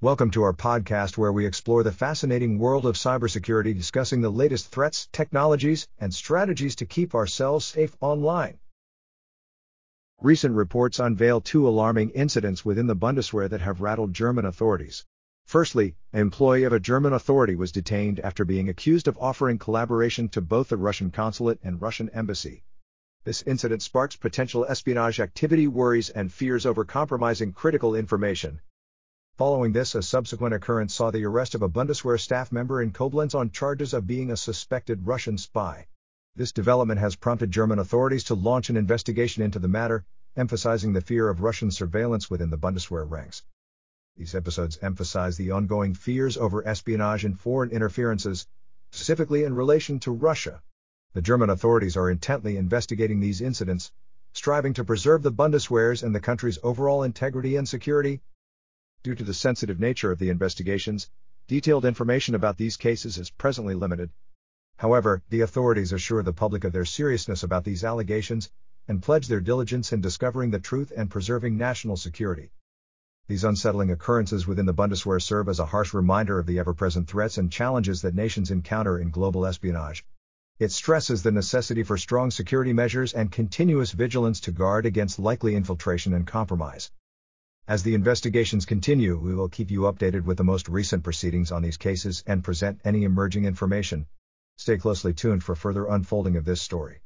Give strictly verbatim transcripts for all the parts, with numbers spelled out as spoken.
Welcome to our podcast where we explore the fascinating world of cybersecurity, discussing the latest threats, technologies, and strategies to keep ourselves safe online. Recent reports unveil two alarming incidents within the Bundeswehr that have rattled German authorities. Firstly, an employee of a German authority was detained after being accused of offering collaboration to both the Russian consulate and Russian embassy. This incident sparks potential espionage activity, worries, and fears over compromising critical information. Following this, a subsequent occurrence saw the arrest of a Bundeswehr staff member in Koblenz on charges of being a suspected Russian spy. This development has prompted German authorities to launch an investigation into the matter, emphasizing the fear of Russian surveillance within the Bundeswehr ranks. These episodes emphasize the ongoing fears over espionage and foreign interferences, specifically in relation to Russia. The German authorities are intently investigating these incidents, striving to preserve the Bundeswehr's and the country's overall integrity and security. Due to the sensitive nature of the investigations, detailed information about these cases is presently limited. However, the authorities assure the public of their seriousness about these allegations, and pledge their diligence in discovering the truth and preserving national security. These unsettling occurrences within the Bundeswehr serve as a harsh reminder of the ever-present threats and challenges that nations encounter in global espionage. It stresses the necessity for strong security measures and continuous vigilance to guard against likely infiltration and compromise. As the investigations continue, we will keep you updated with the most recent proceedings on these cases and present any emerging information. Stay closely tuned for further unfolding of this story.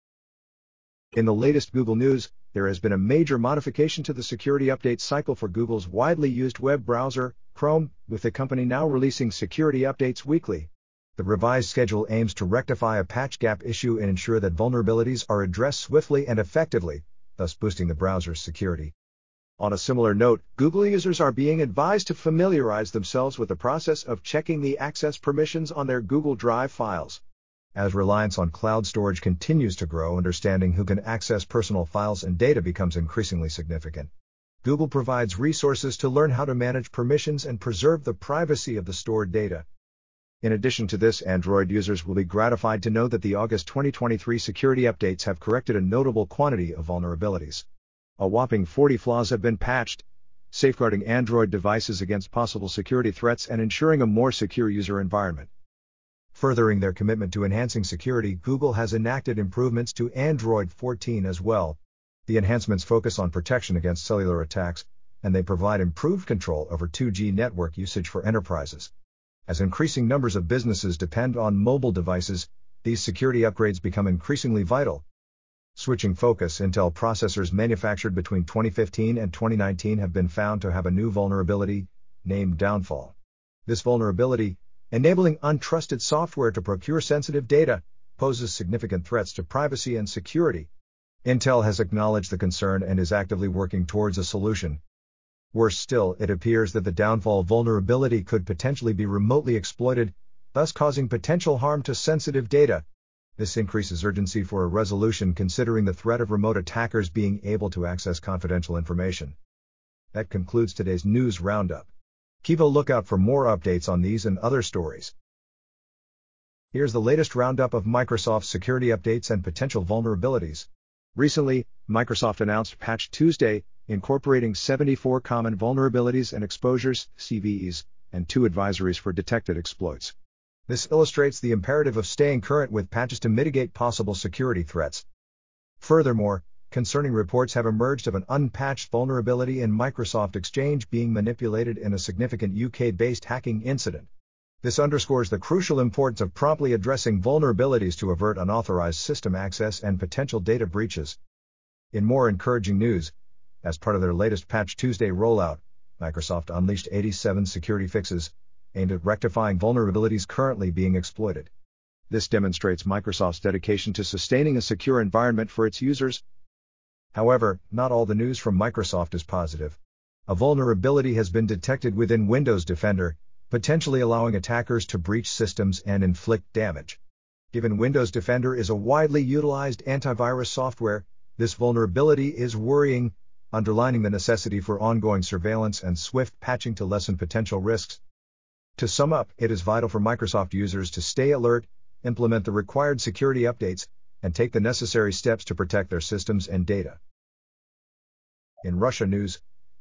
In the latest Google news, there has been a major modification to the security update cycle for Google's widely used web browser, Chrome, with the company now releasing security updates weekly. The revised schedule aims to rectify a patch gap issue and ensure that vulnerabilities are addressed swiftly and effectively, thus boosting the browser's security. On a similar note, Google users are being advised to familiarize themselves with the process of checking the access permissions on their Google Drive files. As reliance on cloud storage continues to grow, understanding who can access personal files and data becomes increasingly significant. Google provides resources to learn how to manage permissions and preserve the privacy of the stored data. In addition to this, Android users will be gratified to know that the August twenty twenty-three security updates have corrected a notable quantity of vulnerabilities. A whopping forty flaws have been patched, safeguarding Android devices against possible security threats and ensuring a more secure user environment. Furthering their commitment to enhancing security, Google has enacted improvements to Android fourteen as well. The enhancements focus on protection against cellular attacks, and they provide improved control over two G network usage for enterprises. As increasing numbers of businesses depend on mobile devices, these security upgrades become increasingly vital. Switching focus, Intel processors manufactured between twenty fifteen and twenty nineteen have been found to have a new vulnerability, named Downfall. This vulnerability, enabling untrusted software to procure sensitive data, poses significant threats to privacy and security. Intel has acknowledged the concern and is actively working towards a solution. Worse still, it appears that the Downfall vulnerability could potentially be remotely exploited, thus causing potential harm to sensitive data. This increases urgency for a resolution considering the threat of remote attackers being able to access confidential information. That concludes today's news roundup. Keep a lookout for more updates on these and other stories. Here's the latest roundup of Microsoft's security updates and potential vulnerabilities. Recently, Microsoft announced Patch Tuesday, incorporating seventy-four common vulnerabilities and exposures, C V Es, and two advisories for detected exploits. This illustrates the imperative of staying current with patches to mitigate possible security threats. Furthermore, concerning reports have emerged of an unpatched vulnerability in Microsoft Exchange being manipulated in a significant U K-based hacking incident. This underscores the crucial importance of promptly addressing vulnerabilities to avert unauthorized system access and potential data breaches. In more encouraging news, as part of their latest Patch Tuesday rollout, Microsoft unleashed eighty-seven security fixes, aimed at rectifying vulnerabilities currently being exploited. This demonstrates Microsoft's dedication to sustaining a secure environment for its users. However, not all the news from Microsoft is positive. A vulnerability has been detected within Windows Defender, potentially allowing attackers to breach systems and inflict damage. Given Windows Defender is a widely utilized antivirus software, this vulnerability is worrying, underlining the necessity for ongoing surveillance and swift patching to lessen potential risks. To sum up, it is vital for Microsoft users to stay alert, implement the required security updates, and take the necessary steps to protect their systems and data. In Russia news,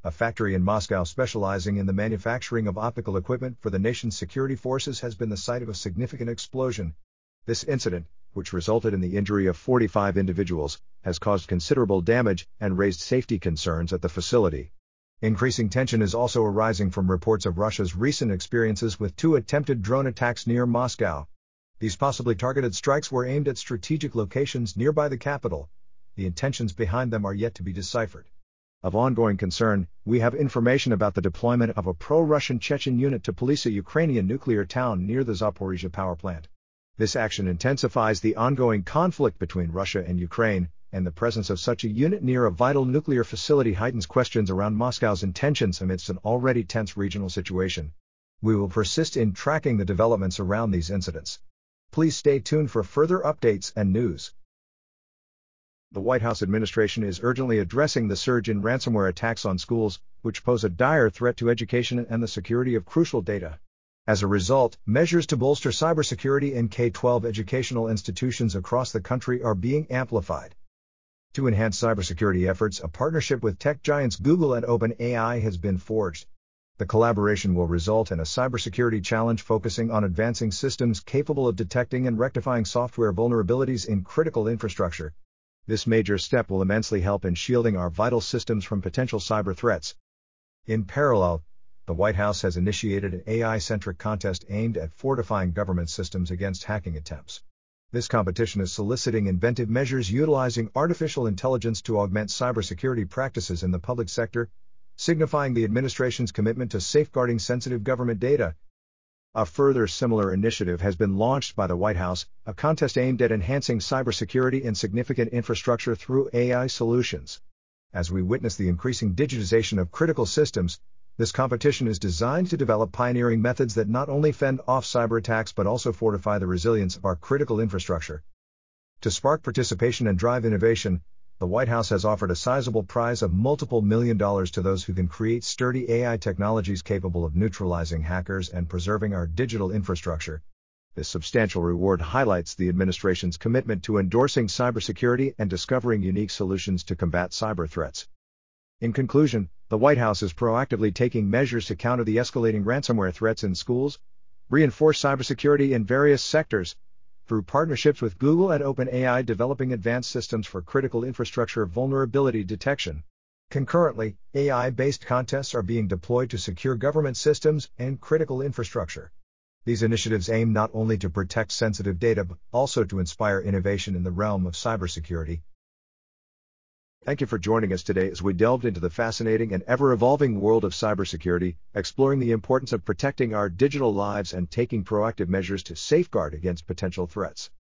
A factory in Moscow specializing in the manufacturing of optical equipment for the nation's security forces has been the site of a significant explosion. This incident, which resulted in the injury of forty-five individuals, has caused considerable damage and raised safety concerns at the facility. Increasing tension is also arising from reports of Russia's recent experiences with two attempted drone attacks near Moscow. These possibly targeted strikes were aimed at strategic locations nearby the capital. The intentions behind them are yet to be deciphered. Of ongoing concern, we have information about the deployment of a pro-Russian Chechen unit to police a Ukrainian nuclear town near the Zaporizhzhia power plant. This action intensifies the ongoing conflict between Russia and Ukraine, and the presence of such a unit near a vital nuclear facility heightens questions around Moscow's intentions amidst an already tense regional situation. We will persist in tracking the developments around these incidents. Please stay tuned for further updates and news. The White House administration is urgently addressing the surge in ransomware attacks on schools, which pose a dire threat to education and the security of crucial data. As a result, measures to bolster cybersecurity in K through twelve educational institutions across the country are being amplified. To enhance cybersecurity efforts, a partnership with tech giants Google and OpenAI has been forged. The collaboration will result in a cybersecurity challenge focusing on advancing systems capable of detecting and rectifying software vulnerabilities in critical infrastructure. This major step will immensely help in shielding our vital systems from potential cyber threats. In parallel, the White House has initiated an A I-centric contest aimed at fortifying government systems against hacking attempts. This competition is soliciting inventive measures utilizing artificial intelligence to augment cybersecurity practices in the public sector, signifying the administration's commitment to safeguarding sensitive government data. A further similar initiative has been launched by the White House, a contest aimed at enhancing cybersecurity in significant infrastructure through A I solutions. As we witness the increasing digitization of critical systems, this competition is designed to develop pioneering methods that not only fend off cyber attacks but also fortify the resilience of our critical infrastructure. To spark participation and drive innovation, the White House has offered a sizable prize of multiple million dollars to those who can create sturdy A I technologies capable of neutralizing hackers and preserving our digital infrastructure. This substantial reward highlights the administration's commitment to endorsing cybersecurity and discovering unique solutions to combat cyber threats. In conclusion, the White House is proactively taking measures to counter the escalating ransomware threats in schools, reinforce cybersecurity in various sectors, through partnerships with Google and OpenAI developing advanced systems for critical infrastructure vulnerability detection. Concurrently, A I-based contests are being deployed to secure government systems and critical infrastructure. These initiatives aim not only to protect sensitive data but also to inspire innovation in the realm of cybersecurity. Thank you for joining us today as we delved into the fascinating and ever-evolving world of cybersecurity, exploring the importance of protecting our digital lives and taking proactive measures to safeguard against potential threats.